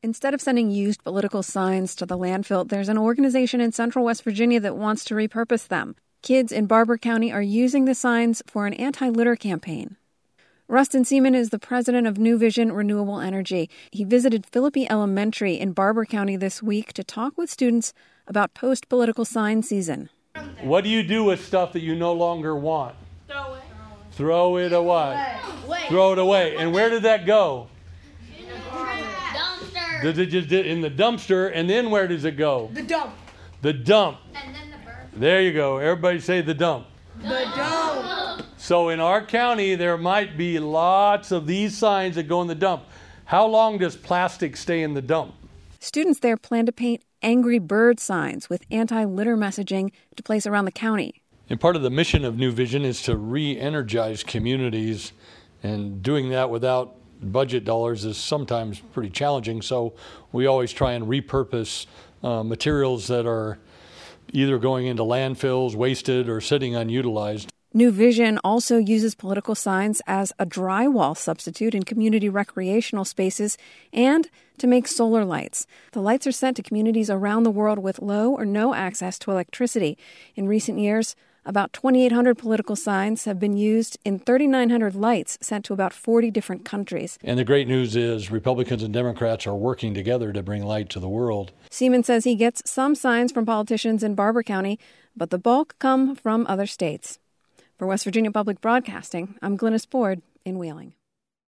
Instead of sending used political signs to the landfill, there's an organization in central West Virginia that wants to repurpose them. Kids in Barber County are using the signs for an anti-litter campaign. Rustin Seaman is the president of New Vision Renewable Energy. He visited Philippi Elementary in Barber County this week to talk with students about post-political sign season. What do you do with stuff that you no longer want? Throw it. Throw it away. Throw it away. And where did that go? Does it just in the dumpster, and then where does it go? The dump. The dump. And then the bird. There you go. Everybody say the dump. The dump. So in our county, there might be lots of these signs that go in the dump. How long does plastic stay in the dump? Students there plan to paint angry bird signs with anti-litter messaging to place around the county. And part of the mission of New Vision is to re-energize communities, and doing that without budget dollars is sometimes pretty challenging, so we always try and repurpose materials that are either going into landfills, wasted, or sitting unutilized. New Vision also uses political signs as a drywall substitute in community recreational spaces and to make solar lights. The lights are sent to communities around the world with low or no access to electricity. In recent years, about 2,800 political signs have been used in 3,900 lights sent to about 40 different countries. And the great news is Republicans and Democrats are working together to bring light to the world. Seaman says he gets some signs from politicians in Barber County, but the bulk come from other states. For West Virginia Public Broadcasting, I'm Glynis Board in Wheeling.